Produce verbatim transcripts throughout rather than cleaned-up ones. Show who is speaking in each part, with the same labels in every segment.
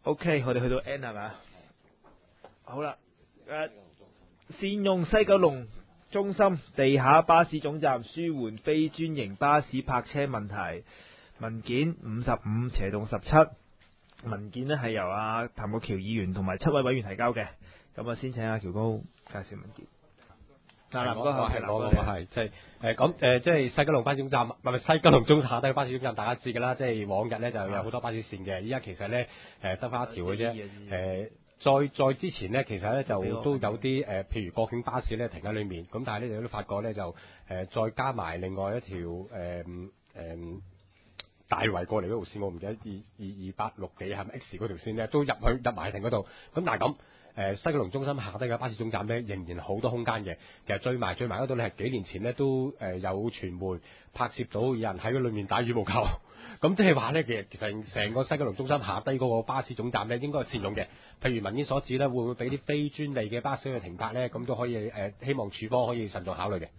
Speaker 1: OK， 我哋去到 N 係咪？好啦，誒，善用西九龍中心地下巴士總站舒緩非專營巴士泊車問題。文件五十五斜洞十七，文件呢係由阿譚國僑議員同埋七位委員提交嘅。咁啊，先請阿喬高介紹文件。
Speaker 2: 嗱，南哥係我，我係即係誒咁誒，即係西九龍巴士總站，唔係西九龍中下低巴士總站，大家知㗎啦。即係往日咧就有好多巴士線嘅，依家其實咧誒得翻一條嘅啫。誒，再再之前咧，其實咧就都有啲誒，譬如國境巴士咧停喺裏面，咁但係咧你都發覺咧就誒再加埋另外一條誒誒大圍過嚟嗰條線，我唔記得二二二八六幾係咪 X 嗰條線咧，都入去入埋停嗰度。咁但係咁。誒西九龍中心下低嘅巴士總站咧，仍然好多空間嘅。其實最埋最埋嗰度咧，係幾年前咧都誒有傳媒拍攝到有人喺嗰裏面打羽毛球。咁即係話咧，其實其實成個西九龍中心下低嗰個巴士總站咧，應該係善用嘅。譬如文件所指咧，會唔會俾啲非專利嘅巴士去停泊咧？咁都可以誒，希望署方可以慎重考慮嘅。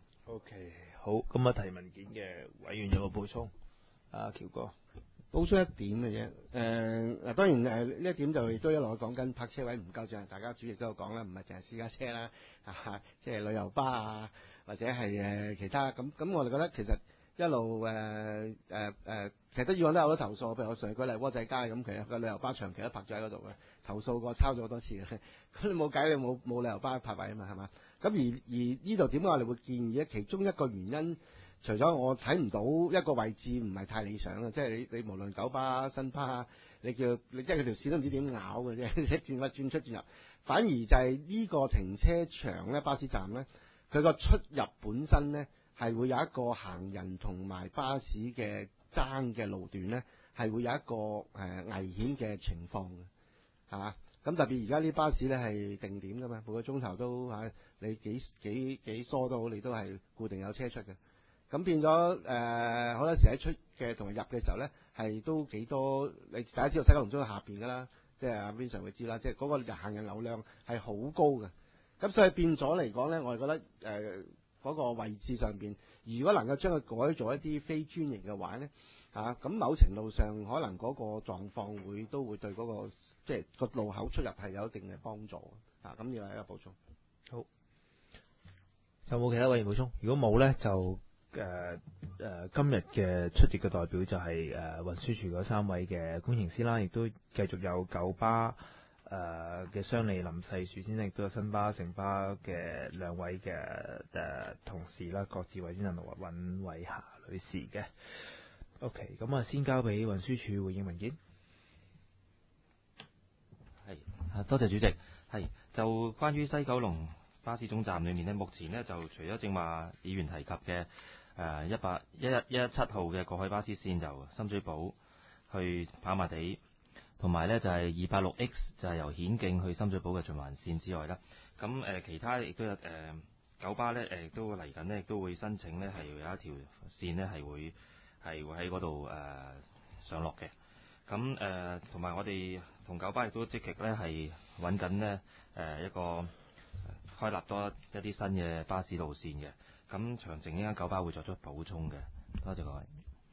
Speaker 1: OK， 好，咁啊提文件嘅委員有個補充，阿喬哥。
Speaker 3: 補充一點嘅啫，誒、呃、嗱當然誒呢、呃、一點就亦都一路講緊泊車位唔夠，就係大家主席都有講啦，唔係淨係私家車啦，啊即係旅遊巴啊，或者係誒、呃、其他咁咁，我哋覺得其實一路誒誒誒，其實都以往都有好多投訴，譬如我上舉例窩仔街咁，其實個旅遊巴長期都泊咗喺嗰度嘅，投訴過抄咗好多次嘅，咁你冇計，你冇冇旅遊巴泊位啊嘛，係嘛？咁而而呢度點解我哋會建議咧？其中一個原因。除咗我睇唔到一個位置唔係太理想啊，即係你你無論九巴、新巴，你叫你即係佢條線都唔知點咬嘅啫，轉乜轉出轉入，反而就係呢個停車場咧，巴士站咧，佢個出入本身咧係會有一個行人同埋巴士嘅爭嘅路段咧，係會有一個誒、呃、危險嘅情況嘅，係嘛？咁特別而家啲巴士咧係定點㗎嘛，每個鐘頭都嚇你幾幾幾疏都好，你都係固定有車出嘅。咁變咗誒，好多時喺出嘅同埋入嘅時候咧，係都幾多。你大家知道西九龍中心下邊㗎啦，即係阿 Vincent 會知啦，即係嗰個行人流量係好高嘅。咁所以變咗嚟講咧，我哋覺得誒嗰、呃嗰個位置上邊，如果能夠將佢改做一啲非專營嘅話咧，啊咁某程度上可能嗰個狀況會都會對嗰、嗰個即係個路口出入係有一定嘅幫助啊。咁要係一個補充。
Speaker 1: 好，有冇其他委員補充？如果冇咧，就。誒誒、呃呃，今日嘅出席嘅代表就係誒運輸署嗰三位嘅工程師啦，亦都繼續有九巴誒嘅商理林世樹先生，亦都有新巴城巴嘅兩位嘅誒、呃、同事啦，郭志偉先生同埋尹偉霞女士嘅。OK， 咁啊，先交俾運輸署回應文件。
Speaker 4: 係啊，多謝主席。係就關於西九龍巴士總站裏面呢，目前呢就除咗正話議員提及嘅。誒一百一一一一七號嘅過海巴士線由深水埗去跑馬地，同埋呢就係二八六 X 就係由顯徑去深水埗嘅循環線之外啦。咁誒、呃、其他亦都有誒、呃、九巴呢誒都嚟緊呢，亦都會申請呢係有一條線呢係會係會喺嗰度誒上落嘅。咁誒同埋我哋同九巴亦都積極呢係揾緊呢誒一個開立多一啲新嘅巴士路線嘅。咁詳情呢間九巴會作出補充嘅，多謝各位。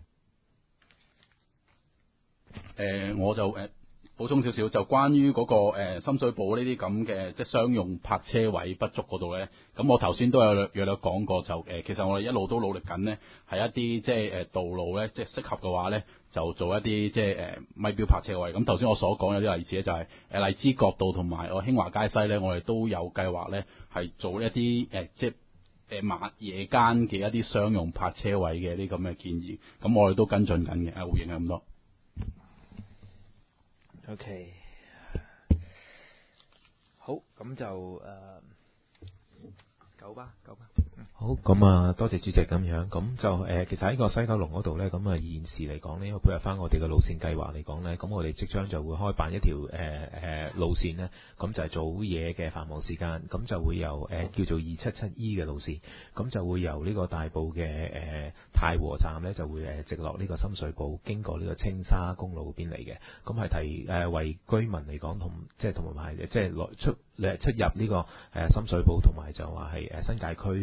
Speaker 5: 誒、呃，我就誒、呃、補充少少，就關於嗰、那個、呃、深水埗呢啲咁嘅即係商用泊車位不足嗰度咧。咁我頭先都有約略講過，就誒、呃、其實我哋一路都努力緊呢，係一啲即係誒道路咧，即係適合嘅話咧，就做一啲即係誒咪標泊車位。咁頭先我所講有啲例子咧、就是，就係誒荔枝角道同埋我興華街西咧，我哋都有計劃咧係做一啲誒、呃、即係。誒晚夜間嘅一啲商用泊車位嘅啲咁嘅建議，咁我哋都跟進緊嘅。啊，回應係咁多。
Speaker 1: OK， 好，咁就誒、呃、九巴，九巴。
Speaker 6: 好，咁啊，多謝主席咁樣，咁就誒、呃，其實喺個西九龍嗰度呢，咁啊現時嚟講呢，因為配合翻我哋嘅路線計劃嚟講呢，咁我哋即將就會開辦一條誒誒路線呢，咁就係早夜嘅繁忙時間，咁就會由誒、呃、叫做二七七 E 嘅路線，咁就會由呢個大埔嘅誒、呃、太和站呢，就會誒直落呢個深水埗，經過呢個青沙公路嗰邊嚟嘅，咁係提誒、呃、為居民嚟講同即係同埋即係來出誒出入呢、這個誒、呃、深水埗同埋就話係誒新界區。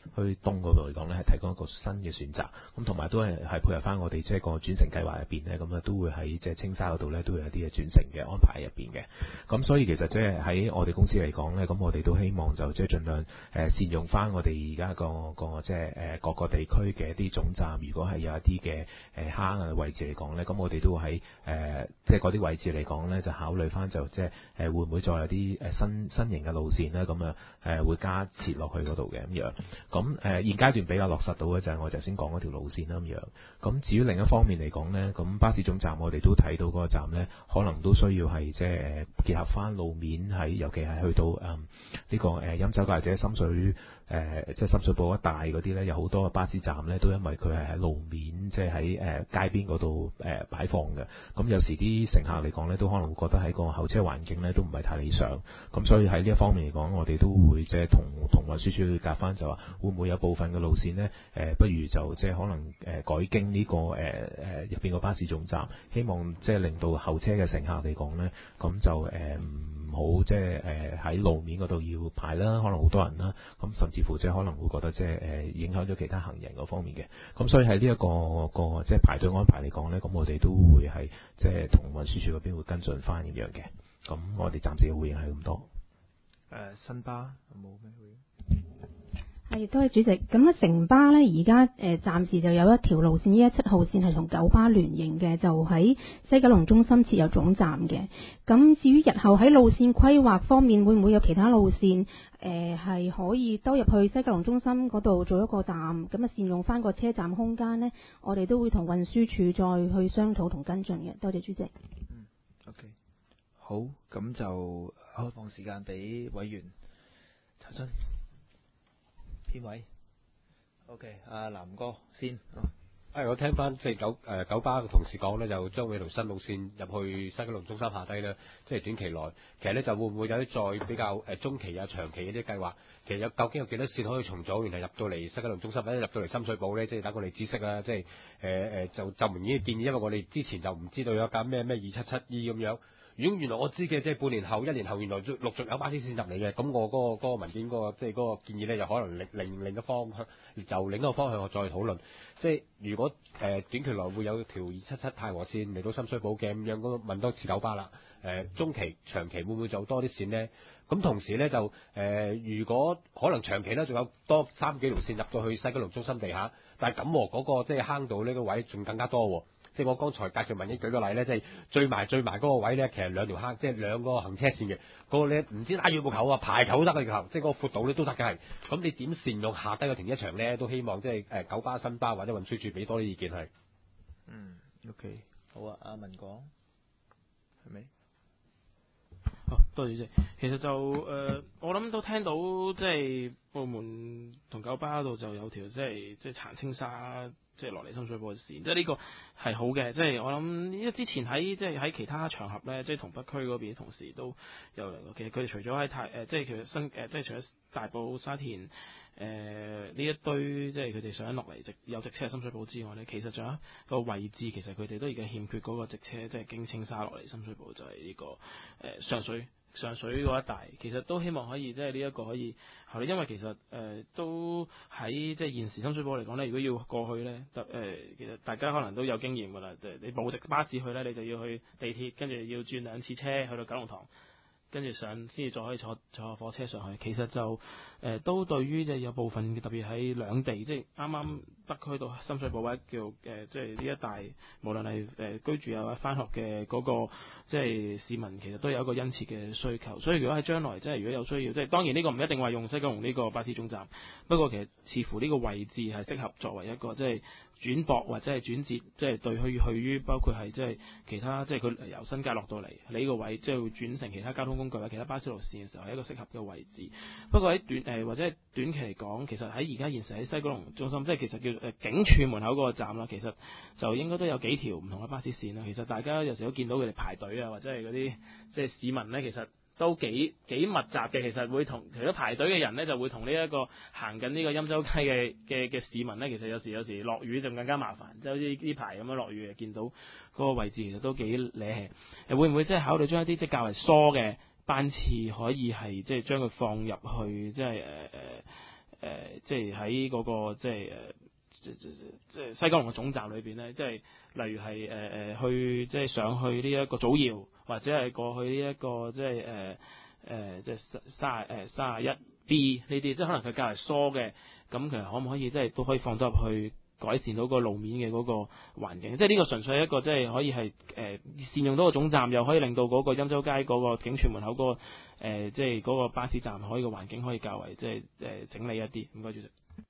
Speaker 6: 去東嗰度嚟講咧，係提供一個新嘅選擇。咁同埋都係係配合翻我哋即係個轉乘計劃入邊咧，咁啊都會喺即係青沙嗰度咧都會有啲嘅轉乘嘅安排入邊嘅。咁所以其實即係喺我哋公司嚟講咧，咁我哋都希望就即係盡量誒善用翻我哋而家個個即係誒各個地區嘅一啲總站，如果係有一啲嘅誒坑嘅位置嚟講咧，咁我哋都會喺誒即係嗰啲位置嚟講咧，就考慮翻就即係誒會唔會再有啲誒新新型嘅路線咧，咁啊誒會加設落去嗰度嘅咁樣。咁誒現階段比較落實到嘅就係我頭先講嗰條路線啦咁樣。咁至於另一方面嚟講咧，咁巴士總站我哋都睇到嗰個站咧，可能都需要係即係誒結合翻路面喺，尤其係去到誒呢、嗯這個誒欽州或者深水誒、呃、即係深水埗一帶嗰啲咧，有好多嘅巴士站咧，都因為佢係喺路面即係喺誒街邊嗰度誒擺放嘅。咁有時啲乘客嚟講咧，都可能會覺得喺個候車環境咧都唔係太理想。咁所以喺呢一方面嚟講，我哋都會即係同同運輸署去夾翻，就話會唔會有部分嘅路線呢？誒、呃，不如就即係可能誒改經呢、這個誒誒入邊個巴士總站，希望即係令到候車嘅乘客嚟講咧，咁就誒唔好即係誒喺路面嗰度要排啦，可能好多人啦，咁甚至乎即係可能會覺得即係誒影響咗其他行人嗰方面嘅。咁所以喺呢一個個即係排隊安排嚟講咧，咁我哋都會係即係同運輸署嗰邊會跟進翻咁樣嘅。咁我哋暫時嘅回應係咁多。
Speaker 1: 誒、呃、新巴有冇咩回應？
Speaker 7: 係，多謝主席。咁咧，城巴咧而家誒暫時就有一條路線，一一七號線係同九巴聯營嘅，就喺西九龍中心設有總站嘅。咁至於日後喺路線規劃方面，會唔會有其他路線誒係、呃、可以兜入去西九龍中心嗰度做一個站，咁啊善用翻個車站空間呢？我哋都會同運輸署再去商討同跟進嘅。多謝主席。
Speaker 1: 嗯 ，OK， 好，咁就開放時間俾委員查詢。邊位 ？OK， 阿南哥先。
Speaker 2: 誒，我聽翻即係九誒九巴嘅同事講咧，就將會條新路線入去西九龍中心下低咧，即係短期內，其實咧就會唔會有啲再比較誒中期啊、長期嘅啲計劃？其實有究竟有幾多線可以重組，然後入到嚟西九龍中心或者入到嚟深水埗咧？即係等我哋知識啦，即係誒誒就就明顯建議，因為我哋之前就唔知道有架咩咩二七七 E 咁樣。如果原來我知嘅，即係半年後、一年後，原來陸續有巴士線入嚟嘅，咁我嗰、嗰個嗰個文件嗰、嗰個即係嗰個建議咧，就可能另另另一個方向，就另一個方向我再討論。即係如果誒、呃、短期內會有條二七七太和線嚟到深水埗嘅咁樣，咁問多次九巴啦。誒、呃、中期、長期會唔會做多啲線呢？咁同時咧就誒、呃，如果可能長期咧，仲有多三幾條線入到去西九龍中心地下，但係咁喎嗰個即係坑道呢個位仲更加多喎。即係我剛才介紹文英舉個例咧，即係最埋最埋嗰個位咧，其實兩條坑，即係兩個行車線嘅嗰、嗰個咧，唔知拉住部球啊，排球都得嘅球，即係嗰個闊度咧都得嘅係。咁你點善用下低個停車場咧？都希望即係誒九巴、新巴或者運輸署俾多啲意見係。
Speaker 1: 嗯 ，OK， 好啊，阿文講係咪？
Speaker 8: 好，多謝主席。其實就誒、呃，我諗都聽到即係部門同九巴嗰度就有條即係即係殘青沙。即係落嚟深水埗嘅線，即係呢個係好嘅。即係我諗，因為之前喺即係喺其他場合咧，即係同北區嗰邊同事都有嚟過。其實佢哋除咗喺太誒，即係其實新誒，即係除咗大埔、沙田誒呢、呃、一堆，即係佢哋想落嚟直有直車深水埗之外咧，其實仲有一個位置，其實佢哋都而家欠缺嗰個直車，即係經青沙落嚟深水埗，就係、是、呢、這個誒、呃、上水。上水嗰一帶，其實都希望可以即係呢一個可以考慮，因為其實誒、呃、都喺即係現時深水埗嚟講咧，如果要過去咧，誒、呃、其實大家可能都有經驗㗎啦。你冇直巴士去咧，你就要去地鐵，跟住要轉兩次車去到九龍塘，跟住上先至再可以坐坐火車上去。其實就誒、呃、都對於即係有部分特別喺兩地，即係啱啱北區到深水埗或者叫誒、呃、即係呢一帶，無論係誒居住啊或者返學嘅嗰、那個即係市民，其實都有一個殷切嘅需求。所以如果喺將來即係如果有需要，即係當然呢個唔一定話用西九龍呢個巴士總站，不過其實似乎呢個位置係適合作為一個即係轉駁或者係轉接，即係對去去於包括係即係其他即係佢由新界落到嚟呢個位，即係會轉乘其他交通工具或者其他巴士路線嘅時候係一個適合嘅位置。不過喺短誒、呃、或者係短期嚟講，其實喺而家現時喺西九龍中心，即係其實叫誒警署門口嗰個站啦，其實就應該都有幾條唔同嘅巴士線啦。其實大家有時都見到佢哋排隊啊，或者係嗰啲即係市民咧，其實都幾幾密集嘅。其實會同除咗排隊嘅人咧，就會同呢一個行緊呢個欽州街嘅嘅嘅市民咧，其實有時有時落雨就更加麻煩，即係好似呢排咁樣落雨，見到嗰個位置其實都幾瀨氣。誒會唔會即係考慮將一啲即係較為疏嘅班次可以係即係將佢放入去，即係誒誒即係喺嗰個即係誒即即即係西九龍嘅總站裏邊咧，即係例如係誒誒去即係上去呢一個祖堯，或者係過去呢、這、一個即係誒誒即係三誒三十一 B 呢啲，即係可能佢較為疏嘅，咁其實可唔可以即係都可以放得入去？改善到個路面嘅嗰個環境，即係呢個純粹係一個即係可以係誒、呃、善用到個總站，又可以令到嗰個欽州街嗰個警署門口嗰、那個、呃、即係嗰個巴士站可以個環境可以較為即係誒、呃、整理一啲。唔該，主席。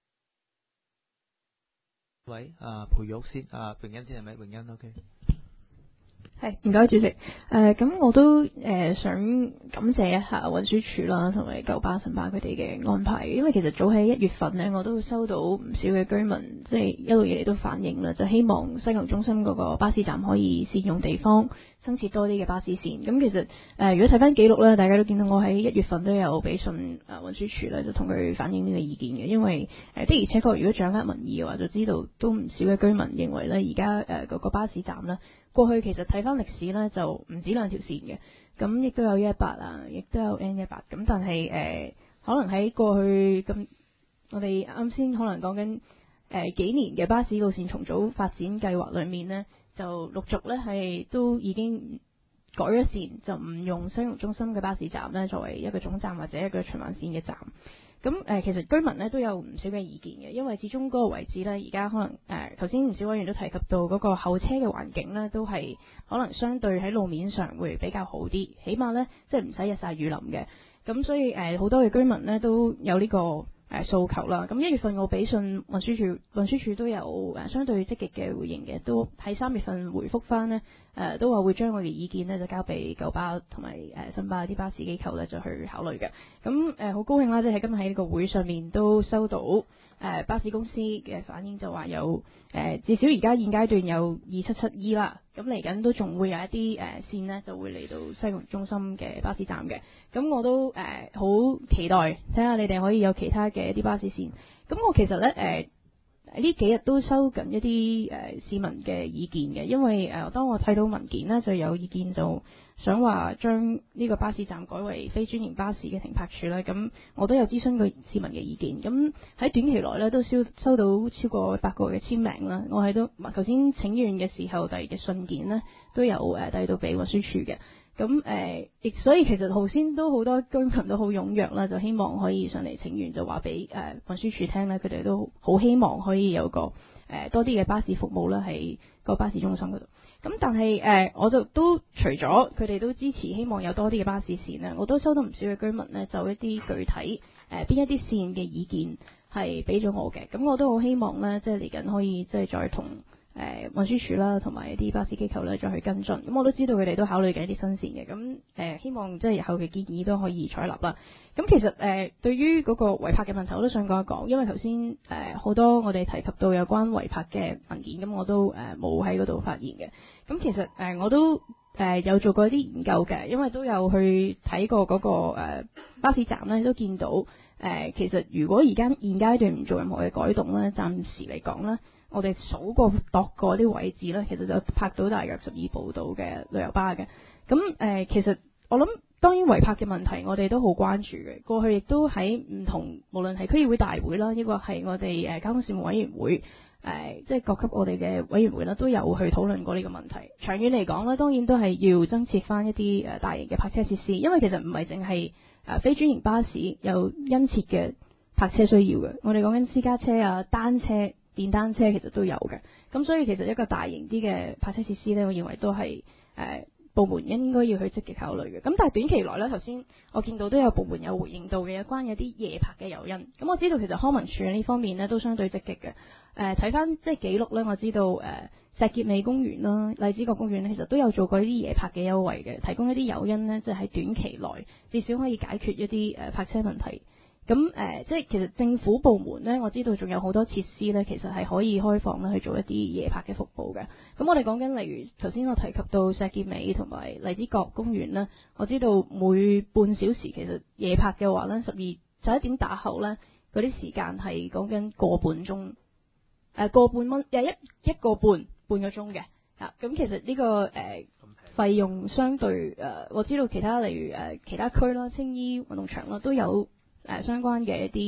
Speaker 1: 喂，啊培育先，啊榮欣先係咪？榮欣 OK。
Speaker 7: 係，唔該主席。誒、呃，咁我都誒、呃、想感謝一下運輸署啦，同埋九巴、新巴佢哋嘅安排。因為其實早喺一月份呢，我都收到唔少嘅居民，即係一路以嚟都反映啦，就希望西九龍中心嗰個巴士站可以善用地方，增設多啲嘅巴士線。咁其實誒、呃，如果睇翻記錄咧，大家都見到我喺一月份都有俾信誒運輸署咧，就同佢反映呢個意見嘅。因為誒、呃、的而且確，如果掌握民意嘅話，就知道都唔少嘅居民認為咧，而家誒嗰個巴士站咧。過去其實睇翻歷史咧，就唔止兩條線嘅，咁亦都有一一八啊，亦都有 N 一八。咁但係誒、呃，可能喺過去咁，我哋啱先可能講緊誒幾年嘅巴士路線重組發展計劃裏面呢，就陸續咧係都已經改咗線，就唔用西九龍中心嘅巴士站咧作為一個總站或者一個循環線嘅站。咁誒、呃，其實居民咧都有唔少嘅意見嘅，因為始終嗰個位置咧，而家可能誒頭先唔少委員都提及到嗰個候車嘅環境咧，都係可能相對喺路面上會比較好啲，起碼咧即係唔使日曬雨淋嘅。咁所以誒好、呃、多嘅居民咧都有呢、這個誒、呃、訴求啦。咁一月份我俾信運輸署，運輸署都有誒、呃、相對積極嘅回應嘅，都喺三月份回覆翻呢，誒、呃、都話會將我嘅意見呢就交俾九巴同埋誒新巴啲巴士機構咧就去考慮嘅。咁誒好高興啦，即係今日喺呢個會上面都收到誒、呃、巴士公司嘅反應，就話有誒、呃、至少而家現階段有二七七 E 啦。咁嚟緊都仲會有一啲誒、呃、線呢就會嚟到西九龍中心嘅巴士站嘅。咁我都誒好、呃、期待睇下你哋可以有其他嘅一啲巴士線。咁我其實咧誒。呃呢幾日都收緊一啲誒、呃、市民嘅意見嘅，因為誒、呃、當我睇到文件呢，就有意見就想話將呢個巴士站改為非專營巴士嘅停泊處啦。咁我都有諮詢過市民嘅意見，咁喺短期內呢，都收收到超過百個嘅簽名啦。我喺都頭先請願嘅時候遞嘅信件呢，都有誒遞到俾運輸署嘅。咁誒，亦、呃、所以其實頭先都好多居民都好踴躍啦，就希望可以上嚟請願，就話俾誒運輸署聽咧，佢哋都好希望可以有個誒、呃、多啲嘅巴士服務啦，喺個巴士中心嗰度。咁但係誒、呃，我就都除咗佢哋都支持，希望有多啲嘅巴士線咧，我都收到唔少嘅居民咧，就一啲具體誒邊、呃、一啲線嘅意見係俾咗我嘅。咁我都好希望咧，即係嚟緊可以即係再同。誒、呃、運輸署啦，同埋一啲巴士機構咧，再去跟進。咁我都知道佢哋都考慮緊一啲新線嘅。咁誒、呃，希望即係日後嘅建議都可以採納啦。咁其實誒、呃，對於嗰個違泊嘅問題，我都想講一講。因為頭先誒好多我哋提及到有關違泊嘅文件，咁我都誒冇喺嗰度發言嘅。咁其實誒、呃、我都誒、呃、有做過一啲研究嘅，因為都有去睇過嗰、那個、呃、巴士站咧，都見到誒、呃、其實如果而家現階段唔做任何嘅改動咧，暫時嚟講咧。我哋數過度過啲位置咧，其實就泊到大約十二部到嘅旅遊巴嘅。咁誒、呃，其實我諗當然違泊嘅問題，我哋都好關注嘅。過去亦都喺唔同，無論係區議會大會啦，抑或係我哋誒交通事務委員會誒、呃，即係各級我哋嘅委員會啦，都有去討論過呢個問題。長遠嚟講咧，當然都係要增設翻一啲誒大型嘅泊車設施，因為其實唔係淨係誒非專營巴士有殷切嘅泊車需要嘅。我哋講緊私家車啊、單車。電單車其實都有嘅，咁所以其實一個大型啲嘅泊車設施呢，我認為都係誒、呃、部門應該要去積極考慮嘅。咁但係短期內呢，頭先我見到都有部門有回應到嘅，有關有啲夜泊嘅誘因。咁我知道其實康文署呢方面呢都相對積極嘅。誒睇翻即係記錄呢，我知道誒、呃、石硤尾公園啦、荔枝角公園呢，其實都有做過呢啲夜泊嘅優惠嘅，提供一啲誘因呢，即係喺短期內至少可以解決一啲誒、呃、泊車問題。咁誒、呃，即係其實政府部門咧，我知道仲有好多設施咧，其實係可以開放咧去做一啲夜泊嘅服務嘅。咁我哋講緊例如頭先我提及到石硤尾同埋荔枝角公園咧，我知道每半小時其實夜泊嘅話咧，十二十一點打後咧，嗰啲時間係講緊個半鐘，誒、呃、個半蚊，誒一一個半半個鐘嘅。啊，咁其實呢、這個誒、呃、費用相對誒、呃，我知道其他例如誒、呃、其他區啦、青衣運動場啦都有。誒、呃、相關嘅一啲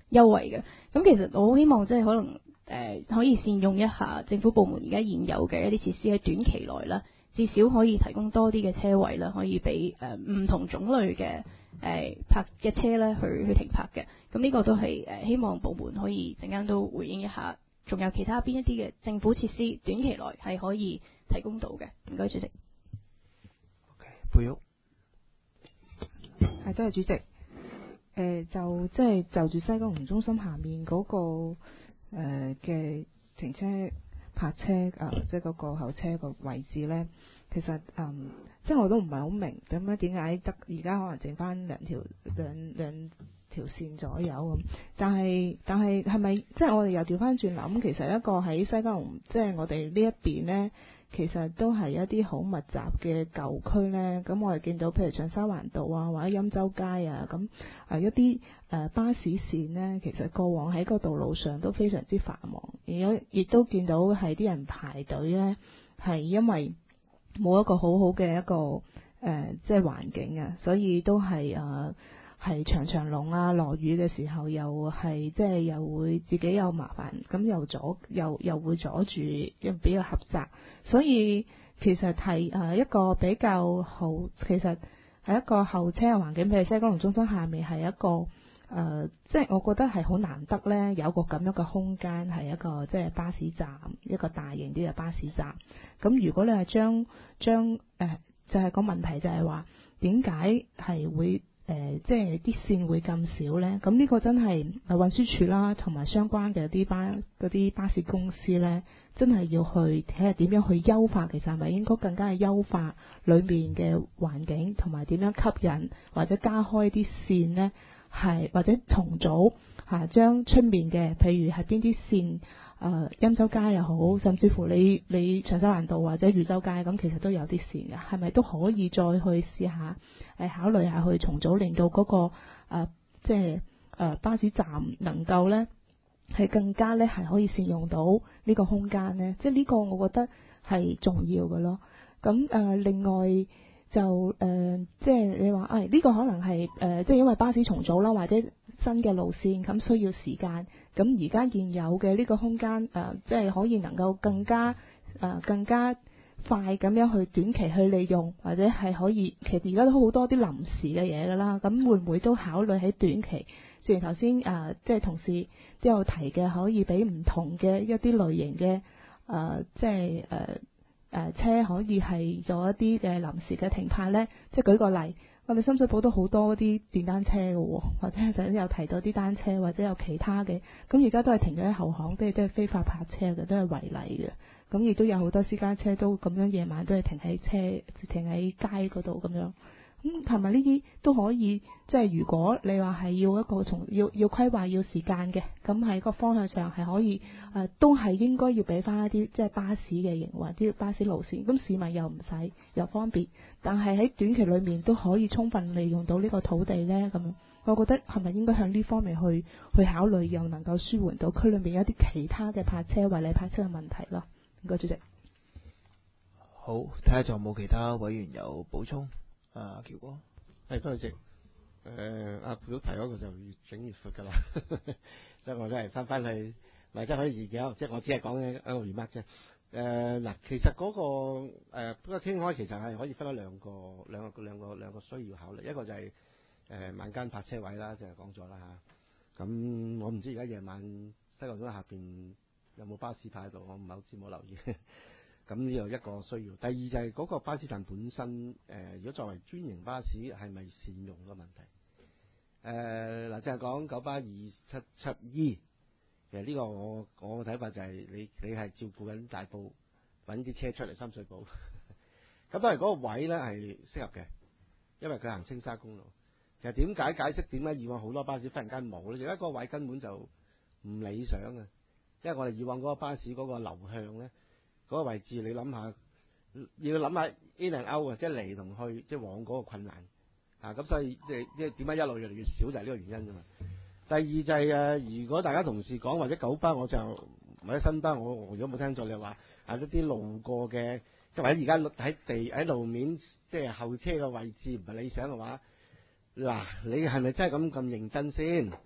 Speaker 7: 優惠嘅。咁其實我好希望即係可能誒、呃、可以善用一下政府部門而家現有嘅一啲設施喺短期內啦，至少可以提供多啲嘅車位啦，可以俾誒唔同種類嘅誒、呃、泊嘅車咧去去停泊嘅。咁呢個都係誒、呃、希望部門可以陣間都回應一下。仲有其他邊一啲嘅政府設施短期內係可以提供到嘅？唔該，主席。
Speaker 1: OK，佩玉。
Speaker 9: 係，多謝主席。誒、呃，就即係就住西九龍中心下面嗰、那個誒嘅、呃、停車泊車啊、呃，即係嗰個候車個位置咧，其實嗯，即係我都唔係好明咁樣點解得而家可能剩翻兩條兩兩條線左右咁，但係但係係咪即係我哋又調翻轉諗，其實一個喺西九龍即係我哋呢一邊咧，其實都係一啲好密集嘅舊區咧。咁我哋見到譬如長沙灣道啊，或者欽州街啊，咁啊一啲誒、呃、巴士線咧，其實過往喺個道路上都非常之繁忙，而亦都見到係啲人排隊咧，係因為冇一個好好嘅一個誒、呃、即係環境啊，所以都係誒。呃係長長龍啊，落雨嘅時候又係即係又會自己有麻煩，咁又阻又又會阻住，又比較狹窄，所以其實係誒一個比較好，其實係一個候車嘅環境。譬如西九龍中心下面係一個誒、呃，即係我覺得係好難得咧，有個咁樣嘅空間係一個即係巴士站，一個大型啲嘅巴士站。咁如果你係將將誒、呃，就係、是、個問題就係話點解係會？誒、呃，即係啲線會咁少呢？咁呢個真係運輸署啦，同埋相關嘅啲巴嗰啲巴士公司呢，真係要去睇下點樣去優化。其實係咪應該更加係優化裏面嘅環境，同埋點樣吸引或者加開啲線呢？係或者重組嚇，將出面嘅譬如係邊啲線？誒欽、呃、州街又好，甚至乎你你長沙灣道或者裕州街咁，其實都有啲線嘅，係咪都可以再去試下誒、呃、考慮下去重組，令到嗰、那個、呃、即係誒、呃、巴士站能夠咧係更加咧係可以善用到呢個空間咧，即係呢個我覺得係重要嘅咯。咁誒、呃、另外就誒、呃、即係你話誒呢個可能係誒、呃、即係因為巴士重組啦，或者新嘅路線咁需要時間。咁而家現有嘅呢個空間誒、呃，即係可以能夠更加誒、呃、更加快咁樣去短期去利用，或者係可以其實而家都好多啲臨時嘅嘢㗎啦。咁會唔會都考慮喺短期？正如頭先誒即係同事都有提嘅，可以俾唔同嘅一啲類型嘅誒、呃、即係誒誒車可以係做一啲嘅臨時嘅停泊咧。即係舉個例。我哋深水埗都好多啲電單車嘅喎，或者頭先有提到啲單車，或者有其他嘅，咁而家都係停咗喺後巷，都係都係非法泊車嘅，都係違例嘅。咁亦都有好多私家車都咁樣夜晚都係停喺車停喺街嗰度咁樣。咁係咪呢啲都可以？即係如果你話係要一個從要要規劃要時間嘅，咁喺個方向上係可以誒、呃，都係應該要俾翻一啲即係巴士嘅營運啲巴士路線，咁市民又唔使又方便，但係喺短期裏面都可以充分利用到呢個土地呢。咁樣我覺得係咪應該向呢方面去去考慮，又能夠舒緩到區裏面一啲其他嘅泊車違例泊車嘅問題咯？唔該，主席。
Speaker 1: 好，睇下仲有冇其他委員有補充。啊，喬哥，
Speaker 3: 係多謝主席。誒，阿佩玉提嗰個就越整越闊㗎啦，所以我都係翻翻去，或者可以嘅，即係我只係講嘅一個 remark 啫。誒、呃、嗱，其實嗰、那個誒不過傾開，其實係可以分咗兩個兩個兩個兩個需要考慮，一個就係、是、誒、呃、晚間泊車位啦，就係講咗啦嚇。咁我唔知而家夜晚西九龍下邊有冇巴士泊喺度，我唔係好知冇留意。咁呢個一個需要，第二就係嗰個巴士站本身，誒、呃，如果作為專營巴士，係咪善用嘅問題？誒、呃，嗱，就係講九巴二七七 E，其實呢個我我嘅睇法就係你你係照顧緊大埔，揾啲車出嚟深水埗，咁當然嗰個位咧係適合嘅，因為佢行青沙公路。其實點解解釋點解以往好多巴士忽然間冇咧？就因為嗰個位根本就唔理想嘅，因為我哋以往嗰個巴士嗰個流向咧。嗰個位置你諗下，要諗下 in and out 啊，即係嚟同去，即係往嗰個困難啊，咁所以即係即係點解一路越嚟越少就係呢個原因啫嘛。第二就係、是、誒，如果大家同事講或者九巴，我就或者新巴，我我如果冇聽錯，你話啊一啲路過嘅，即係或者而家喺地喺路面即係後車嘅位置唔係理想嘅話，嗱，你係咪真係咁咁認真先？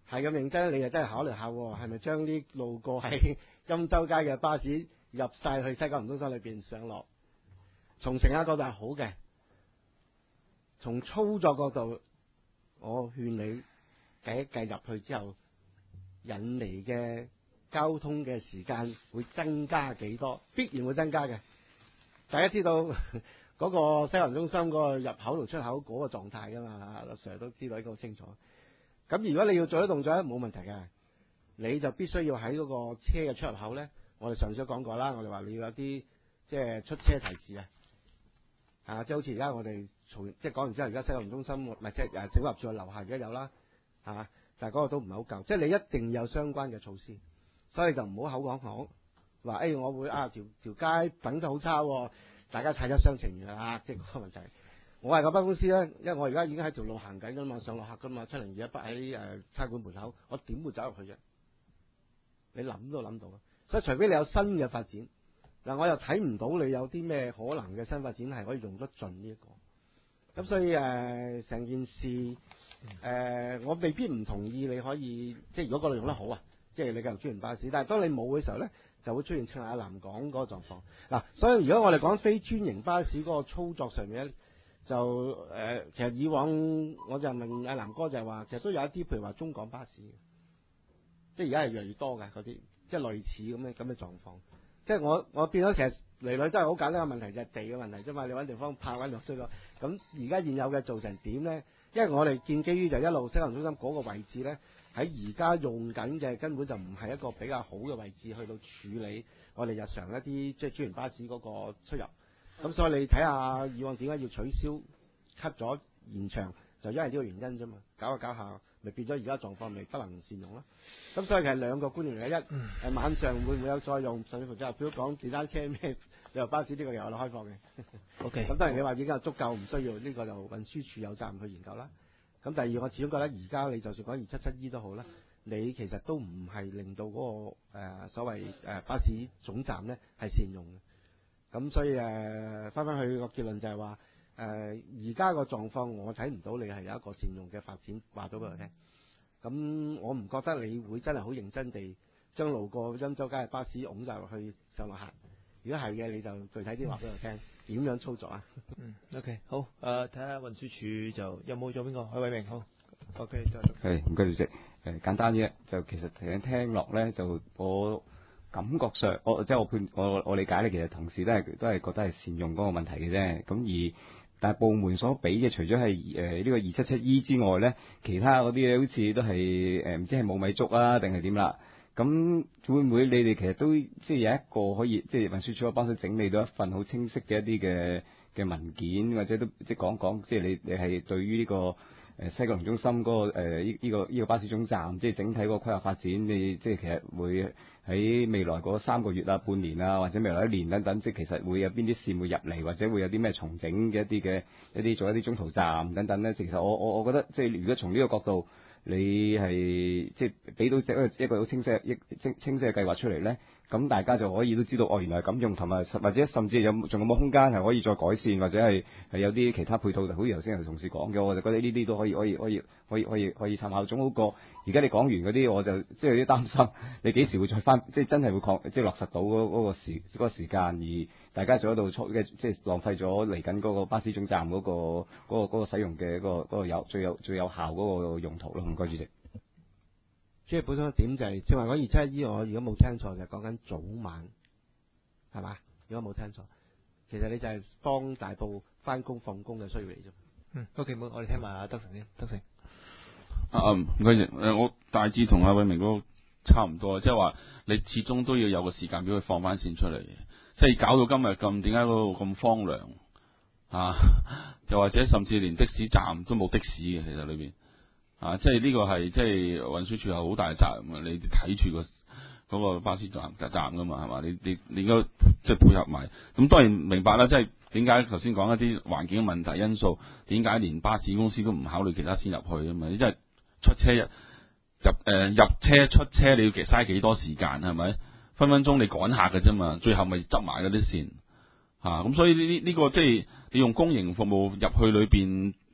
Speaker 3: 係咁認真，你就真係考慮下，係咪將啲路過喺金州街嘅巴士入晒去西九龍中心裏邊上落？從乘客角度係好嘅，從操作角度，我勸你計一計入去之後引嚟嘅交通嘅時間會增加幾多？必然會增加嘅。大家知道嗰個西九龍中心嗰個入口同出口嗰個狀態㗎嘛？阿 Sir 都知道呢個好清楚。咁如果你要做啲動作咧，冇問題嘅，你就必須要喺嗰個車嘅出入口咧。我哋上次都講過啦，我哋話你要有啲即係出車提示啊，啊，即係好似而家我哋嘈，即係講完之後，而家西九龍中心唔係即係誒整合處樓下而家有啦，係嘛？但係嗰個都唔係好夠，即係你一定有相關嘅措施，所以就唔好口講講話，誒、哎、我會啊條條街等得好差，大家睇一廂情願啦，即係嗰個問題。我係嗰間公司咧，因為我而家已經喺條路行緊㗎嘛，上落客㗎嘛，七零二一北喺誒差館門口，我點會走入去啫？你諗都諗到啊！所以除非你有新嘅發展，嗱我又睇唔到你有啲咩可能嘅新發展係可以用得盡呢一個。咁所以誒成、呃、件事誒、呃，我未必唔同意你可以，即係如果嗰度用得好啊，即係你繼續專營巴士。但係當你冇嘅時候咧，就會出現正阿南講嗰個狀況。嗱，所以如果我哋講非專營巴士嗰個操作上面咧。就誒、呃，其實以往我就問阿南哥就係話，其實都有一啲譬如話中港巴士，即係而家係越嚟越多嘅嗰啲，即係類似咁嘅咁嘅狀況。即係我我變咗其實嚟嚟都係好簡單嘅問題，就係、是、地嘅問題啫嘛。你揾地方泊揾落衰咗，咁而家現有嘅做成點咧？因為我哋建基於就一路西九龍中心嗰個位置咧，喺而家用緊嘅根本就唔係一個比較好嘅位置去到處理我哋日常一啲即係專營巴士嗰個出入。咁所以你睇下以往點解要取消 cut 咗延長，就因為呢個原因啫嘛。搞下搞下，咪變咗而家狀況咪不能善用咯。咁所以其實兩個觀念嚟嘅，一誒、嗯、晚上會唔會有再用，甚至乎即係譬如講電單車咩旅遊巴士呢個又有得開放嘅。OK。咁當然你話已經有足夠，唔需要呢、呢個就運輸署有責任去研究啦。咁第二我始終覺得而家你就算講二七七 E 都好啦，你其實都唔係令到嗰、嗰個、呃、所謂誒巴士總站咧係善用嘅。咁所以誒，翻返去個結論就係話，誒而家個狀況我睇唔到你係有一個善用嘅發展，話咗俾我聽。咁我唔覺得你會真係好認真地將路過欽州街嘅巴士拱晒落去上落客。如果係嘅，你就具體啲話俾我聽，點樣操作啊？
Speaker 1: 嗯 ，OK， 好，誒睇下運輸署就有冇咗邊個許偉明，好 ，OK， 就
Speaker 10: 係唔該主席，誒簡單啫，就其實聽聽落咧，就我。感覺上，我即係我判我我理解咧，其實同事都係都係覺得係善用嗰個問題嘅啫。咁而但係部門所俾嘅，除咗係誒呢個二七七 E 之外咧，其他嗰啲咧好似都係誒唔知係冇米粥啊，定係點啦？咁會唔會你哋其實都即係有一個可以即係運輸署幫手整理到一份好清晰嘅一啲嘅嘅文件，或者都即係講講，即係你你係對於呢個誒西九龍中心嗰個誒呢呢個呢個巴士總站，即係整體嗰個規劃發展，你即係其實會喺未來嗰三個月啊、半年啊，或者未來一年等等，即係其實會有邊啲線會入嚟，或者會有啲咩重整嘅一啲嘅一啲做一啲中途站等等咧。其實我我我覺得即係如果從呢個角度，你係即係俾到一個一個好清晰一清清晰嘅計劃出嚟咧，咁大家就可以都知道哦，原來係咁用，同埋或者甚至有仲有冇空間係可以再改善，或者係係有啲其他配套，就好似頭先有同事講嘅，我就覺得呢啲都可以可以可以可以可以可以參考，總好過而家你講完嗰啲，我就即係有啲擔心，你幾時會再翻，即係真係會擴即係落實到嗰嗰個時嗰個時間，而大家做喺度錯嘅，即係浪費咗嚟緊嗰個巴士總站嗰個嗰個嗰個使用嘅嗰個嗰個有最有最有效嗰個用途咯。唔該主席。
Speaker 3: 即係本身一點就係，正話講二七 E，我如果冇聽錯就係講緊早晚，係嘛？如果冇聽錯，其實你就係幫大埔翻工放工嘅需要嚟啫。
Speaker 1: 嗯 ，OK， 好，我哋聽埋阿德成先，德成。
Speaker 5: 啊唔該誒，我大致同阿偉明都差唔多，即係話你始終都要有個時間俾佢放翻線出嚟，即係搞到今日咁，點解嗰度咁荒涼啊？又或者甚至連的士站都冇的士嘅，其實裏邊。啊，即係呢個係即係運輸署有好大嘅責任啊！你睇住個嗰個巴士站站噶嘛，係嘛？你你你應該即係配合埋。咁當然明白啦，即係點解頭先講一啲環境嘅問題因素，點解連巴士公司都唔考慮其他線入去啊嘛？你真係出車入入誒、呃、入車出車，你要其嘥幾多時間係咪？分分鐘你趕客嘅啫嘛，最後咪執埋嗰啲線嚇。咁、啊、所以呢呢呢個即係你用公營服務入去裏邊。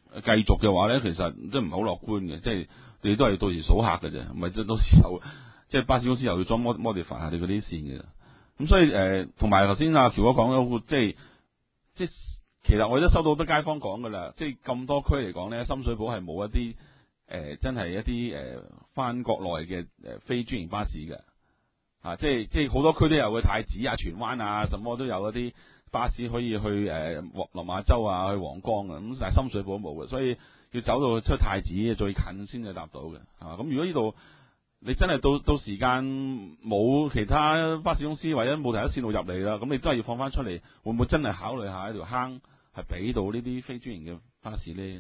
Speaker 5: 繼續嘅話咧，其實即係唔係好樂觀嘅，即係你都係到時數客嘅啫，唔係即到時候即係巴士公司又要裝 modify 下你嗰啲線嘅。咁所以誒，同埋頭先阿喬哥講咗，即係即係其實我都收到好多街坊講㗎啦，即係咁多區嚟講咧，深水埗係冇一啲誒、呃、真係一啲誒翻國內嘅誒非專營巴士嘅。啊，即係即係好多區都有嘅，太子啊、荃灣啊，什麼都有一啲巴士可以去誒落馬洲啊，去皇崗啊，咁但係深水埗冇嘅，所以要走到出太子最近先至搭到嘅，係嘛？咁如果呢度你真係到到時間冇其他巴士公司或者冇其他線路入嚟啦，咁你都係要放翻出嚟，會唔會真係考慮下一條坑係俾到呢啲非專營嘅巴士咧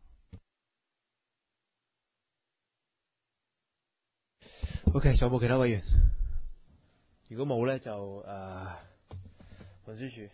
Speaker 1: ？OK，仲有冇其他委員？如果冇咧，就誒運輸署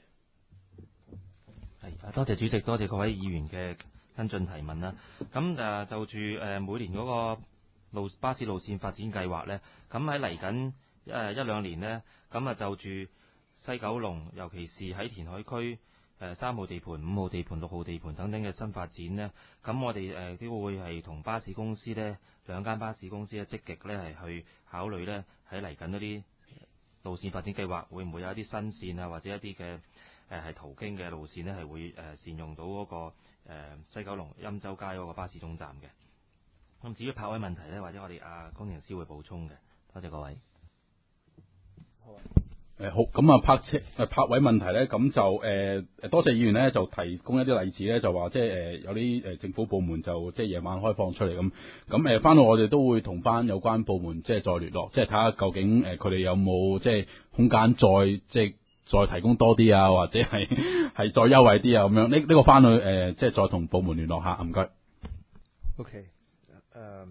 Speaker 4: 係多謝主席，多謝各位議員嘅跟進提問啦。咁誒就住誒每年嗰個路巴士路線發展計劃咧，咁喺嚟緊誒一兩年呢，咁啊就住西九龍，尤其是喺填海區誒三號地盤、五號地盤、六號地盤等等嘅新發展呢，咁我哋誒都會係同巴士公司咧兩間巴士公司咧積極咧係去考慮咧喺嚟緊嗰啲路線發展計劃會唔會有一啲新線啊，或者一啲嘅誒係途經嘅路線呢，係會誒善用到嗰、那個、呃、西九龍欽州街嗰個巴士總站嘅。咁至於泊位問題呢，或者我哋阿工程師會補充嘅。多謝各位。
Speaker 5: 好啊。誒好，咁啊泊車誒泊位問題咧，咁就誒誒多謝議員咧就提供一啲例子咧，就話即係誒有啲誒政府部門就即係夜晚開放出嚟咁，咁誒翻到我哋都會同翻有關部門即係再聯絡，即係睇下究竟誒佢哋有冇即係空間再即係再提供多啲啊，或者係係再優惠啲啊咁樣。呢呢個翻去誒即係再同部門聯絡下，唔該。
Speaker 1: OK，誒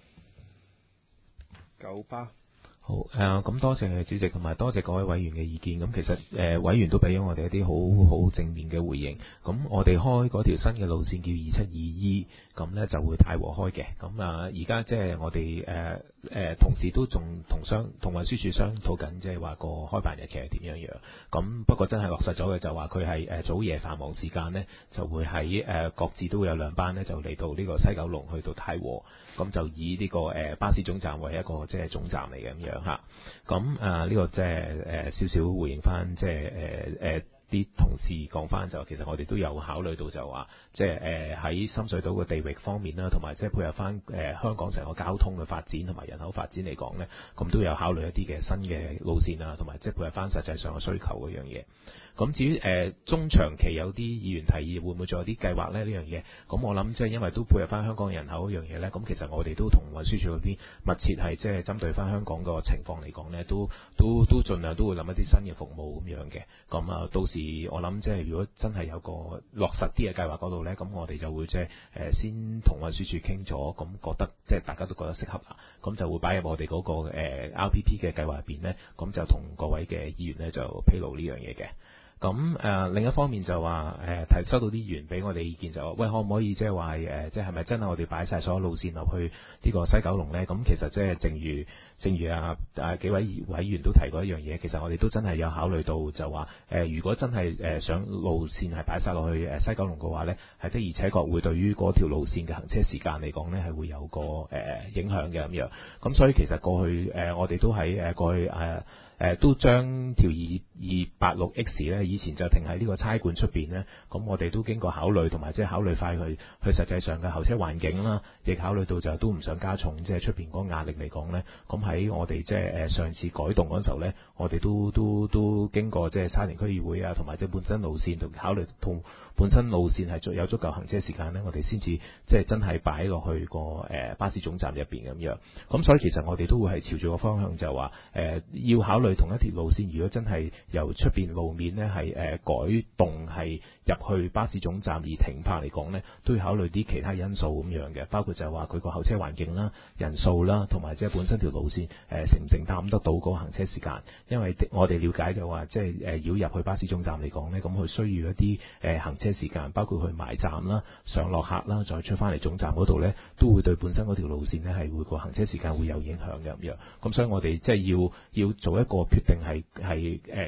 Speaker 1: 九巴。
Speaker 6: 好誒，咁、呃、多謝主席同埋多謝各位委員嘅意見。咁其實誒、呃、委員都俾咗我哋一啲好好正面嘅回應。咁我哋開嗰條新嘅路線叫二七二 E，咁呢就會太和開嘅。咁啊而家即係我哋誒誒同時都仲同商同運輸署商討緊，即係話個開辦日期係點樣樣。咁不過真係落實咗嘅就話佢係誒早夜繁忙時間呢，就會喺誒、呃、各自都會有兩班呢，就嚟到呢個西九龍去到太和。咁就以呢、這個誒、呃、巴士總站為一個即係總站嚟嘅咁樣嚇，咁誒呢個即係誒少少回應翻，即係誒誒啲同事講翻就其實我哋都有考慮到就話，即係誒喺深水埗嘅地域方面啦，同埋即係配合翻誒、呃、香港成個交通嘅發展同埋人口發展嚟講咧，咁都有考慮一啲嘅新嘅路線啊，同埋即係配合翻實際上嘅需求嗰樣嘢。咁至於誒、呃、中長期有啲議員提議會唔會再有啲計劃咧呢樣嘢？咁我諗即係因為都配合翻香港人口嗰樣嘢咧，咁其實我哋都同運輸署嗰邊密切係即係針對翻香港個情況嚟講咧，都都都盡量都會諗一啲新嘅服務咁樣嘅。咁啊到時我諗即係如果真係有個落實啲嘅計劃嗰度咧，咁我哋就會即係誒先同運輸署傾咗，咁覺得即係大家都覺得適合啦，咁就會擺入我哋嗰、嗰個、呃、R P P 嘅計劃入邊咧，咁就同各位嘅議員咧就披露呢樣嘢嘅。咁誒、呃、另一方面就話誒提收到啲議員俾我哋意見就話，喂可唔可以即係話誒即係係咪真係我哋擺晒所有路線落去呢個西九龍咧？咁其實即係正如正如啊啊幾位委員都提過一樣嘢，其實我哋都真係有考慮到就話誒、呃、如果真係誒想路線係擺晒落去誒西九龍嘅話咧，係的而且確會對於嗰條路線嘅行車時間嚟講咧係會有個誒、呃、影響嘅咁樣。咁所以其實過去誒、呃、我哋都喺誒過去誒。呃誒、呃、都將條二二八六 X 咧，以前就停喺呢個差館出邊咧，咁我哋都經過考慮同埋即係考慮翻去去實際上嘅候車環境啦，亦考慮到就都唔想加重即係出邊嗰個壓力嚟講咧，咁喺我哋即係誒上次改動嗰陣時候咧，我哋都都都經過即係沙田區議會啊，同埋即係本身路線同考慮同本身路線係有足夠行車時間咧，我哋先至即係真係擺落去個誒、呃、巴士總站入邊咁樣。咁所以其實我哋都會係朝住個方向就話誒、呃、要考慮。同一條路線，如果真係由出邊路面呢係誒改動係入去巴士總站而停泊嚟講呢，都要考慮啲其他因素咁樣嘅，包括就係話佢個候車環境啦、人數啦，同埋即係本身條路線誒、呃、承唔承擔得到嗰個行車時間。因為我哋了解就話，即係誒要入去巴士總站嚟講呢，咁佢需要一啲誒、呃、行車時間，包括去埋站啦、上落客啦，再出翻嚟總站嗰度呢，都會對本身嗰條路線呢係會個行車時間會有影響嘅咁樣。咁所以我哋即係要要做一個決定係係誒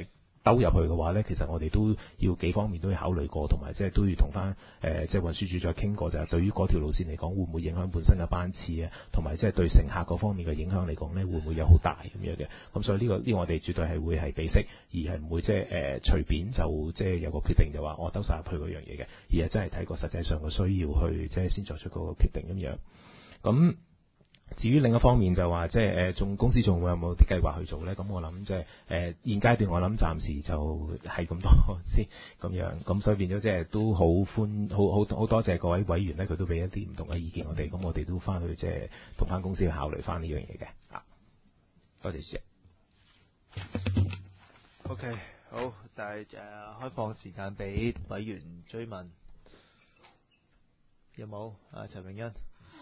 Speaker 6: 兜入去嘅話咧，其實我哋都要幾方面都要考慮過，同埋即係都要同翻誒即係運輸署再傾過，就係、是、對於嗰條路線嚟講，會唔會影響本身嘅班次啊，同埋即係對乘客嗰方面嘅影響嚟講咧，會唔會有好大咁樣嘅？咁所以呢、這個呢、這個我哋絕對係會係俾息，而係唔會即係誒隨便就即係有個決定就話我兜晒入去嗰樣嘢嘅，而係真係睇過實際上嘅需要去即係先作出嗰個決定咁樣。咁至於另一方面就話即係誒，仲公司仲會有冇啲計劃去做咧？咁我諗即係誒現階段我諗暫時就係咁多先咁樣，咁所以變咗即係都好歡好好好多謝各位委員咧，佢都俾一啲唔同嘅意見我哋，咁我哋都翻去即係同翻公司去考慮翻呢樣嘢嘅啊。多謝主席。
Speaker 1: OK， 好，但係誒、呃、開放時間俾委員追問，有冇啊？陳穎欣。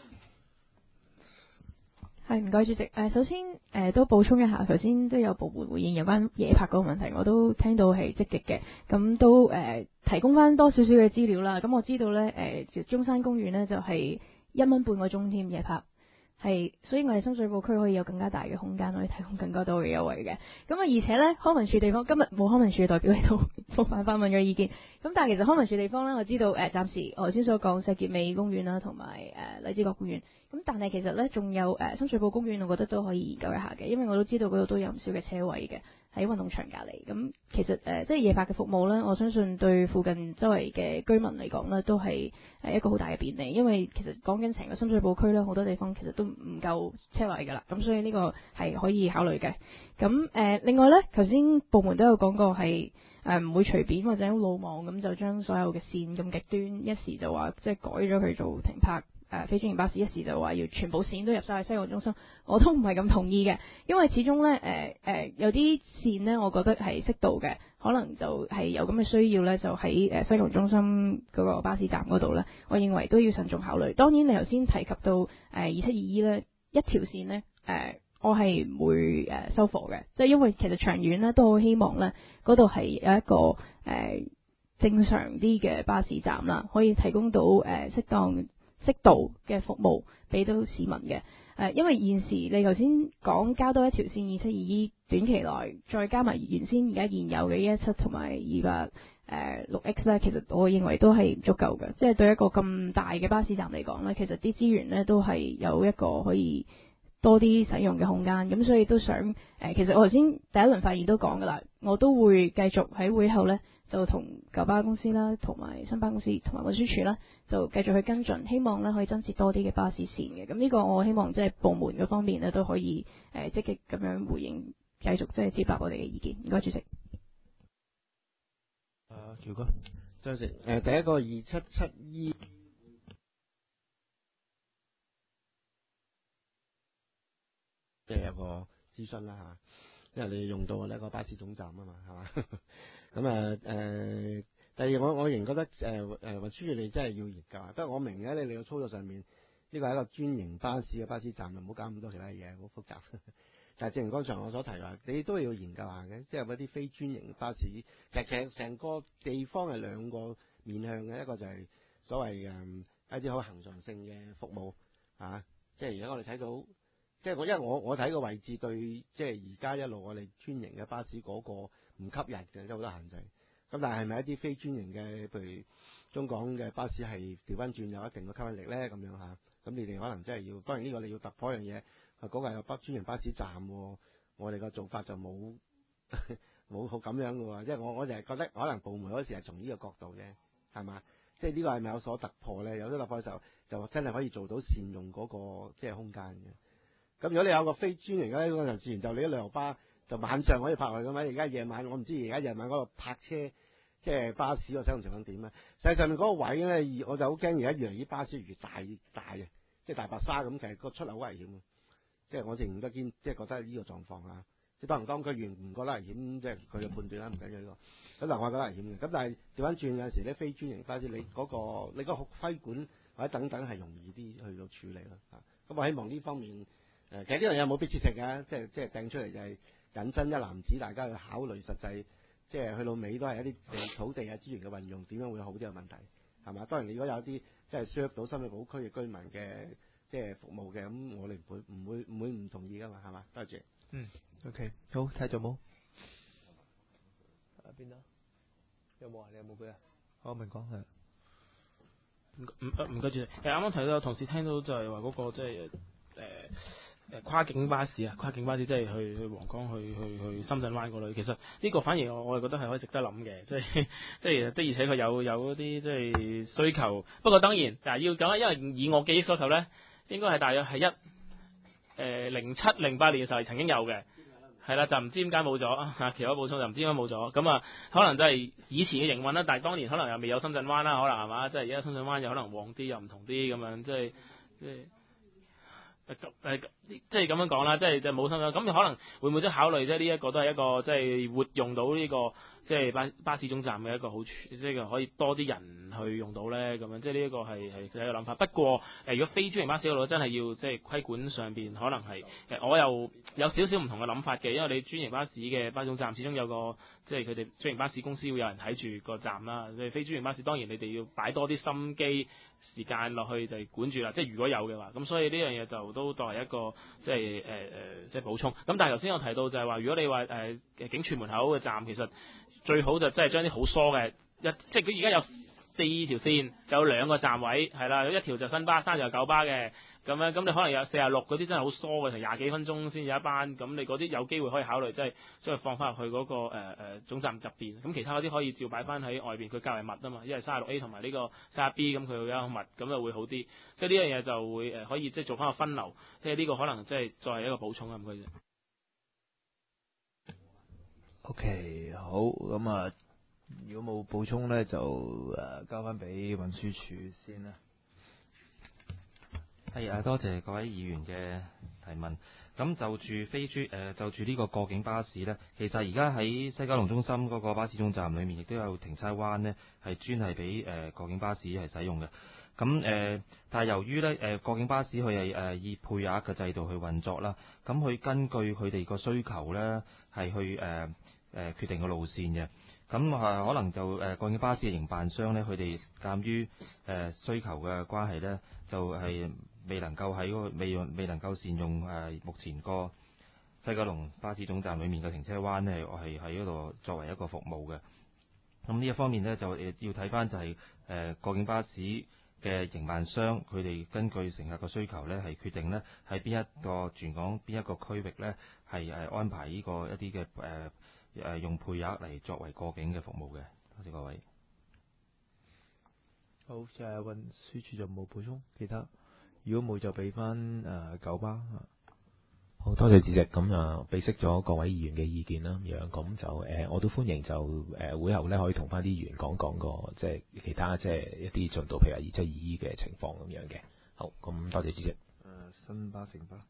Speaker 7: 係唔該主席。誒、呃、首先誒、呃、都補充一下，頭先都有部門回應有關夜泊嗰個問題，我都聽到係積極嘅，咁都誒、呃、提供翻多少少嘅資料啦。咁我知道咧誒、呃，其實中山公園咧就係一蚊半個鐘添夜泊。係，所以我哋深水埗區可以有更加大嘅空間，可以提供更加多嘅優惠嘅。咁啊，而且咧康文署地方今日冇康文署嘅代表喺度，冇辦法問嘅意見。咁但係其實康文署地方咧，我知道誒，暫時我頭先所講石硤尾公園啦，同埋誒荔枝角公園。咁但係其實咧，仲有誒深水埗公園，我覺得都可以研究一下嘅，因為我都知道嗰度都有唔少嘅車位嘅喺運動場隔離。咁其實誒、呃，即係夜泊嘅服務咧，我相信對附近周圍嘅居民嚟講咧，都係誒一個好大嘅便利。因為其實講緊成個深水埗區咧，好多地方其實都唔夠車位㗎啦。咁所以呢個係可以考慮嘅。咁誒、呃，另外咧，頭先部門都有講過係誒唔會隨便或者魯莽咁就將所有嘅線咁極端，一時就話即係改咗佢做停泊。誒、呃、非專營巴士一時就話要全部線都入晒去西貢中心，我都唔係咁同意嘅，因為始終咧誒誒有啲線呢，我覺得係適度嘅，可能就係有咁嘅需要咧，就喺誒西貢中心嗰個巴士站嗰度咧，我認為都要慎重考慮。當然你頭先提及到誒二七二 E 咧一條線呢，誒、呃，我係唔會誒收貨嘅，即係因為其實長遠咧都好希望咧嗰度係有一個誒、呃、正常啲嘅巴士站啦，可以提供到誒、呃、適當適度嘅服務俾到市民嘅，誒、呃，因為現時你頭先講加多一條線二七二 E，短期內再加埋原先而家現有嘅一一七同埋二百誒六 X 咧，其實我認為都係唔足夠嘅，即係對一個咁大嘅巴士站嚟講咧，其實啲資源咧都係有一個可以多啲使用嘅空間，咁所以都想誒、呃，其實我頭先第一輪發言都講噶啦，我都會繼續喺會後咧。就同九巴公司啦，同埋新巴公司同埋運輸署啦，就繼續去跟進，希望咧可以增設多啲嘅巴士線嘅。咁呢個我希望即係部門嗰方面咧都可以誒積極咁樣回應，繼續即係接納我哋嘅意見。唔該，主席。
Speaker 1: 啊，喬哥，
Speaker 3: 多謝。誒，第一個二七七 E。即係有個諮詢啦嚇，因為你用到呢個巴士總站啊嘛，係嘛？咁啊誒，第二我我仍覺得誒誒運輸署你真係要研究啊。不過我明嘅，你你個操作上面呢個係一個專營巴士嘅巴士站，就唔好搞咁多其他嘢，好複雜。但係正如剛才我所提話，你都要研究下嘅，即係嗰啲非專營巴士，其實成成個地方係兩個面向嘅，一個就係所謂誒、嗯、一啲好恆常性嘅服務啊，即係而家我哋睇到。即係我，因為我我睇個位置對，即係而家一路我哋專營嘅巴士嗰個唔吸引嘅，有好多限制。咁但係係咪一啲非專營嘅，譬如中港嘅巴士係調翻轉有一定嘅吸引力咧？咁樣嚇，咁你哋可能真係要，當然呢個你要突破一樣嘢。啊，嗰個係北專營巴士站，我哋個做法就冇冇好咁樣嘅喎。即係我我就係覺得可能部門嗰時係從呢個角度啫，係嘛？即係呢個係咪有所突破咧？有啲突破嘅時候，就真係可以做到善用嗰個即係空間嘅。咁如果你有個非專營嘅咧，就自然就你啲旅遊巴就晚上可以泊去嘅嘛。而家夜晚我唔知而家夜晚嗰度泊車即係巴士個使用情況點咧？實際上面嗰個位咧，我就好驚而家越嚟啲巴士越大越大嘅，即係大白鯊咁，其實個出口好危險嘅。即係我仍然都堅，即係覺得呢個狀況啊。即係當然當佢完唔覺得危險，即係佢嘅判斷啦，唔緊要呢個。咁但係我覺得危險嘅。咁但係調翻轉有陣時咧，非專營巴士你嗰、嗰個你嗰個規管或者等等係容易啲去到處理啦。啊，咁我希望呢方面。誒，其實呢樣嘢冇迫切性嘅，即係即係掟出嚟就係引申一籃子，大家去考慮實際，即係去到尾都係一啲地土地啊資源嘅運用點樣會好啲嘅問題，係嘛？當然，如果有啲即係 serve 到深水埗區嘅居民嘅即係服務嘅，咁我哋唔會唔會唔會唔同意噶嘛，係嘛？多謝。
Speaker 1: 嗯 ，OK，好，睇咗冇？ 邊度？有冇啊？你有冇俾啊？好，明講係。
Speaker 8: 唔唔唔該主席，誒啱啱提到有同事聽到就係話嗰個即係誒誒跨境巴士啊，跨境巴士即係去去皇崗去去去深圳灣嗰類，其實呢個反而我我係覺得係可以值得諗嘅，即係即係的而且確有有一啲即係需求，不過當然嗱要講，因為以我記憶所求咧，應該係大約係一誒零七零八年嘅時候曾經有嘅。係啦，就唔知點解冇咗啊！其他補充就唔知點解冇咗，咁啊，可能真係以前嘅營運啦，但係當年可能又未有深圳灣啦，可能係嘛？即係而家深圳灣又可能旺啲，又唔同啲咁樣，即係即係誒誒，即係咁樣講啦，即係就冇深圳，咁你可能會唔會即係考慮即係呢一個都係一個即係活用到呢個即係巴巴士總站嘅一個好處，即係可以多啲人去用到咧，咁樣即係呢一個係係一個諗法。不過誒，如果非專營巴士嗰度真係要即係規管上邊，可能係誒我又有少少唔同嘅諗法嘅，因為你專營巴士嘅巴士總站始終有個即係佢哋專營巴士公司會有人睇住個站啦。你非專營巴士當然你哋要擺多啲心機時間落去就係管住啦。即係如果有嘅話，咁所以呢樣嘢就都當係一個即係誒誒即係補充。咁但係頭先我提到就係話，如果你話誒誒警署門口嘅站，其實最好就真係將啲好疏嘅一，即係佢而家有四條線，就有兩個站位係啦，一條就新巴，三條就九巴嘅。咁樣咁你可能有四十六嗰啲真係好疏嘅，成廿幾分鐘先有一班，咁你嗰啲有機會可以考慮，即係將佢放翻入去嗰、嗰個誒誒、呃、總站入邊。咁其他嗰啲可以照擺翻喺外邊，佢較為密啊嘛，因為三十六 A 同埋呢個三十 B 咁佢會較密，咁就會好啲。即係呢樣嘢就會誒可以即係做翻個分流，即係呢個可能即係作為一個補充啊，唔該啫。
Speaker 1: OK， 好，咁啊，如果冇補充咧，就誒交翻俾運輸署先啦。
Speaker 4: 係啊，多謝各位議員嘅提問。咁就住飛豬誒，就住呢個過境巴士呢，其實而家喺西九龍中心嗰個巴士總站裏面，亦都有停車灣呢，係專係俾誒過境巴士係使用嘅。咁誒、呃，但係由於咧誒、呃、過境巴士佢係誒以配額嘅制度去運作啦，咁佢根據佢哋個需求咧係去誒誒、呃呃、決定個路線嘅。咁啊、呃，可能就誒、呃、過境巴士嘅營辦商咧，佢哋鑑於誒需求嘅關係咧，就係、是、未能夠喺嗰個未用未能夠善用誒、呃、目前個西九龍巴士總站裏面嘅停車灣咧，我係喺嗰度作為一個服務嘅。咁呢一方面咧，就誒要睇翻就係、是、誒、呃、過境巴士嘅營辦商，佢哋根據乘客嘅需求咧，係決定咧喺邊一個全港邊一個區域咧，係誒安排呢個一啲嘅誒誒用配額嚟作為過境嘅服務嘅。多謝各位。
Speaker 1: 好，就係運輸署就冇補充其他，如果冇就俾翻誒九巴。
Speaker 6: 好多謝主席，咁啊，備悉咗各位議員嘅意見啦，咁樣咁就誒、呃，我都歡迎就誒、呃、會後咧可以同翻啲議員講講個即係其他即係一啲進度，譬如話二七二 E 嘅情況咁樣嘅。好，咁多謝主席。誒、
Speaker 1: 呃，新巴城巴。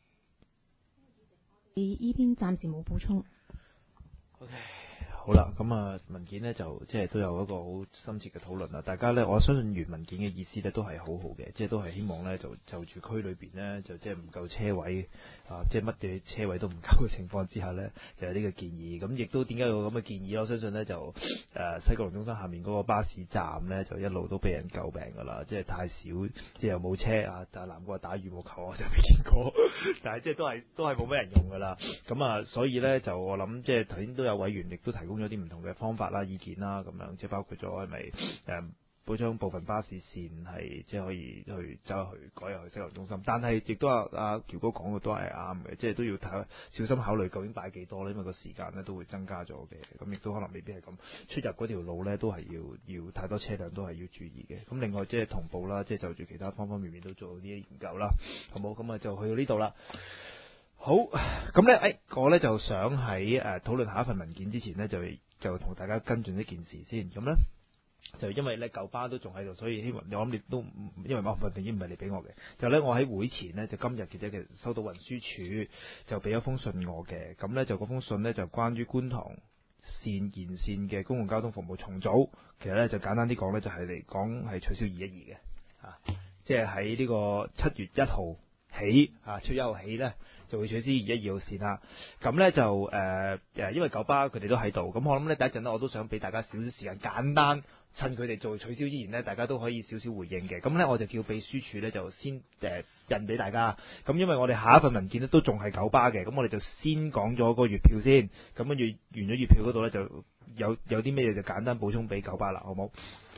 Speaker 7: 你依邊暫時冇補充。
Speaker 1: OK。好啦，咁啊文件呢就即係都有一個好深切嘅討論啦。大家呢，我相信原文件嘅意思呢都係好好嘅，即係都係希望呢，就就住區裏邊呢，就即係唔夠車位啊，即係乜嘢車位都唔夠嘅情況之下呢，就有呢個建議。咁亦都點解有咁嘅建議？我相信呢，就誒、呃、西九龍中心下面嗰個巴士站呢，就一路都俾人詬病㗎啦，即係太少，即係又冇車啊！但係南國打羽毛球我就未見過，但係即係都係都係冇咩人用㗎啦。咁啊，所以呢，就我諗即係頭先都有委員亦都提供有啲唔同嘅方法啦、意見啦，咁樣即係包括咗係咪誒保障部分巴士線係即係可以去走去改入去西九龍中心，但係亦都阿阿喬哥講嘅都係啱嘅，即係都要睇小心考慮究竟擺幾多咧，因為個時間咧都會增加咗嘅，咁亦都可能未必係咁出入嗰條路咧都係要要太多車輛都係要注意嘅。咁另外即係同步啦，即係就住其他方方面面都做啲研究啦，好冇？咁啊就去到呢度啦。好，咁咧，誒、哎，我咧就想喺誒討論下一份文件之前呢，就就同大家跟進一件事先。咁咧就因為咧九巴都仲喺度，所以希望我諗你都因為某份文件唔係你俾我嘅，就咧我喺會前呢，就今日記者其實收到運輸署就俾咗封信我嘅，咁咧就嗰封信呢，就關於觀塘線沿線嘅公共交通服務重組，其實咧就簡單啲講咧就係嚟講係取消二一二嘅，啊，即係喺呢個七月一號起啊，七月一號起咧就會取消二一二號線啦。咁咧就誒誒、呃，因為九巴佢哋都喺度，咁我諗咧第一陣咧我都想俾大家少少時間，簡單趁佢哋做取消之前咧，大家都可以少少回應嘅。咁咧我就叫秘書處咧就先誒、呃、印俾大家。咁因為我哋下一份文件咧都仲係九巴嘅，咁我哋就先講咗個月票先，咁跟住完咗月票嗰度咧就有有啲咩嘢就簡單補充俾九巴啦，好冇？